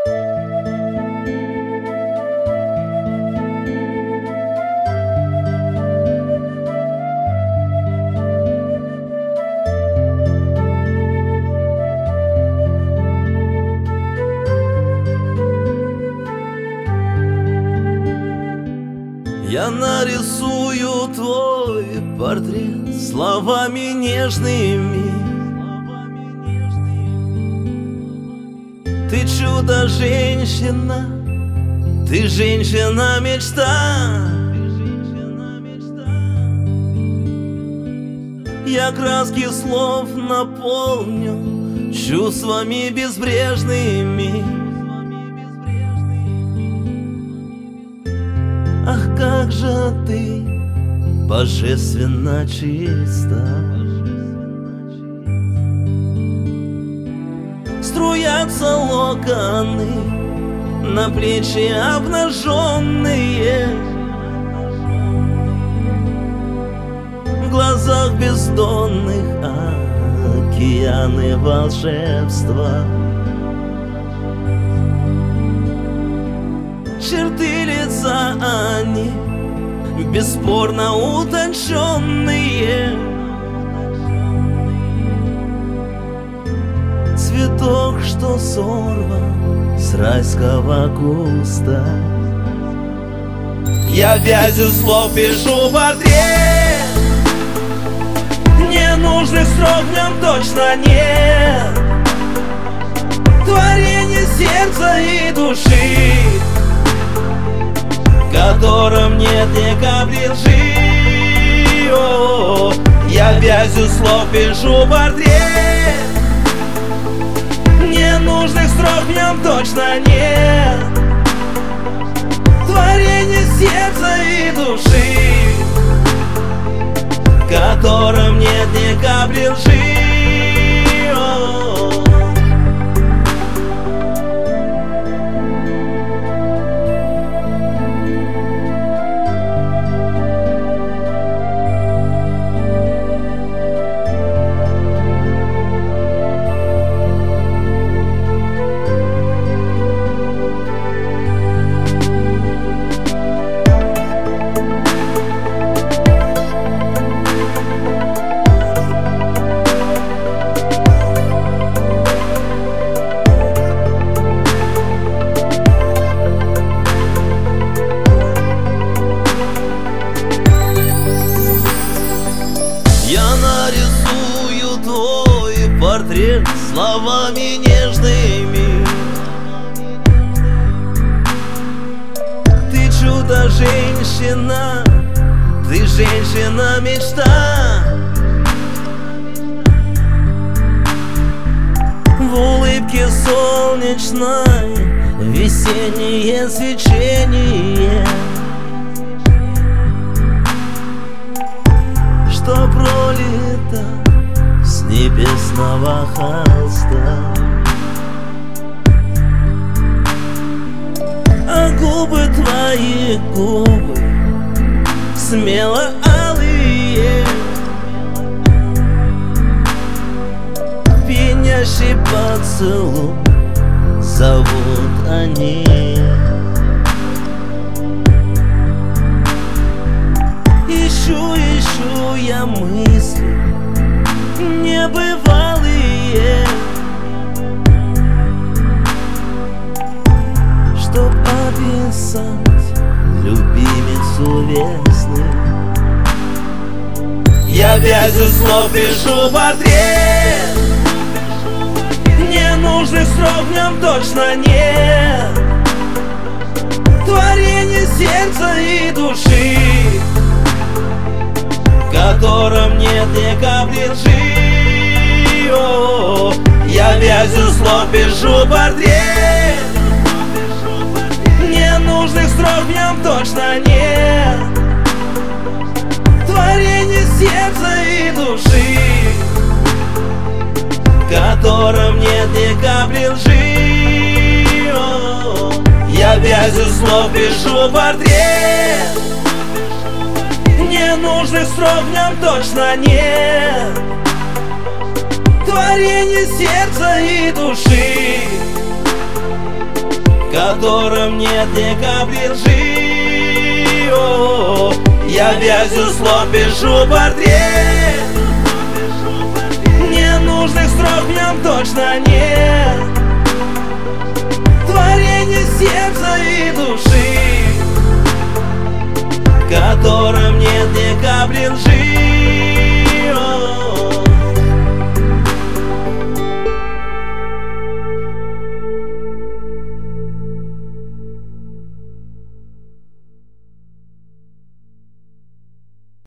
Я нарисую твой портрет словами нежными. Ты чудо-женщина, ты женщина-мечта. Я краски слов наполню чувствами безбрежными. Ах, как же ты божественно чиста. Струятся локоны на плечи обнаженные. В глазах бездонных океаны волшебства. Черты лица они бесспорно утонченные. Цветок, что сорван с райского куста. Я вязью слов пишу портрет. Ненужных строк в нем точно нет. Творение сердца и души, в котором нет ни капли лжи. О, я вязью слов пишу портрет. Ненужных строк в нем точно нет. Творение сердца и души, в котором нет ни капли лжи. Нарисую твой портрет словами нежными. Ты чудо-женщина, ты женщина-мечта. В улыбке солнечной весеннее свечение, что пролито с небесного холста. А губы твои, губы смело алые, пьянящий поцелуй зовут они. Ищу я мысли небывалые, чтоб описать любимицу весны. Я вязью слов пишу портрет. Ненужных строк в нем точно нет. Творение сердца и души, в котором нет ни капли лжи. О, я вязью слов пишу портрет. Ненужных строк в нем точно нет. Творение сердца и души, в котором нет ни капли лжи. О, я вязью слов пишу портрет. Ненужных строк в нем точно нет. Творение сердца и души, котором нет ни капли лжи. О, я вязью слов пишу портрет. Ненужных строк в нем точно нет. Творение сердца и души.